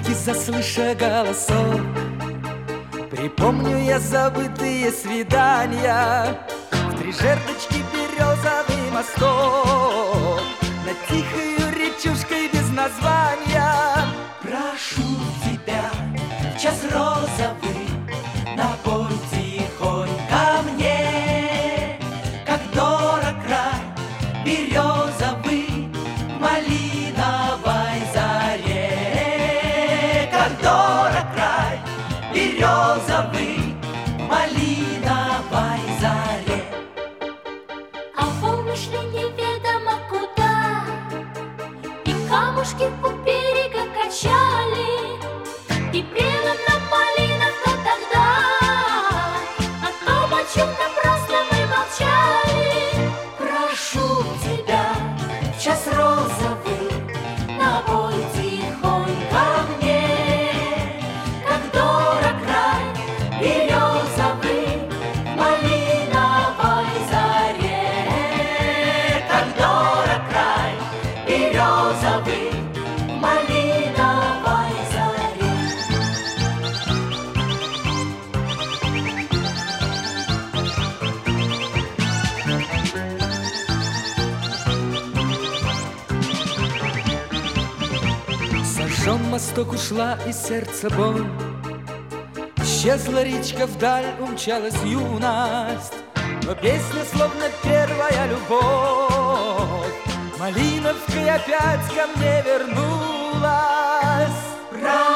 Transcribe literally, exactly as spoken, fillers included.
улыбки, заслыша голосов. Припомню я забытые свидания в три жердочки березовый мосток, над тихою речушкой без названия. Прошу тебя в час розовый, напой тихонько мне, как дорог край березовый в малиновой заре. Как дорог край березовый в малиновой заре. А волны шли неведомо куда, и камушки у берега качали, и пела нам малиновка тогда о том, о чем напрасно мы молчали. Прошу тебя в час розовый, напой тихонько мне, как дорог край березовый в малиновой заре. Как дорог край березовый в малиновой заре. Сожжен мосток, ушла из сердца боль, исчезла речка вдаль, умчалась юность, но песня словно первая любовь малиновкой опять ко мне вернулась.